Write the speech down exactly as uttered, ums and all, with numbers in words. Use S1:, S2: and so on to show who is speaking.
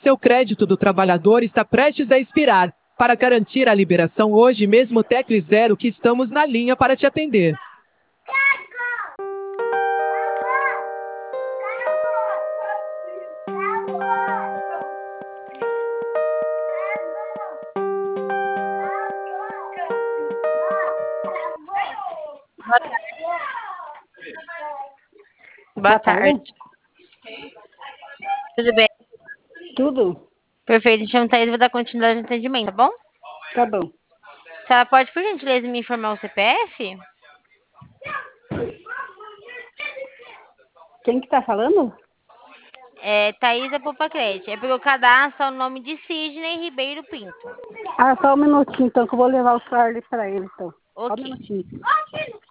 S1: Seu crédito do trabalhador está prestes a expirar. Para garantir a liberação hoje mesmo, tecle zero que estamos na linha para te atender.
S2: Boa tarde. Boa tarde. Tudo bem?
S3: Tudo?
S2: Perfeito. Me chamo Thaís, vou dar continuidade no atendimento, tá bom?
S3: Tá bom.
S2: A senhora pode, por gentileza, me informar o C P F?
S3: Quem que tá falando?
S2: É Thaís da Poupa Crédito. É porque o cadastro é o nome de Sidney Ribeiro Pinto.
S3: Ah, só um minutinho, então, que eu vou levar o celular ali pra ele, então. Só um
S2: Ok.
S3: minutinho.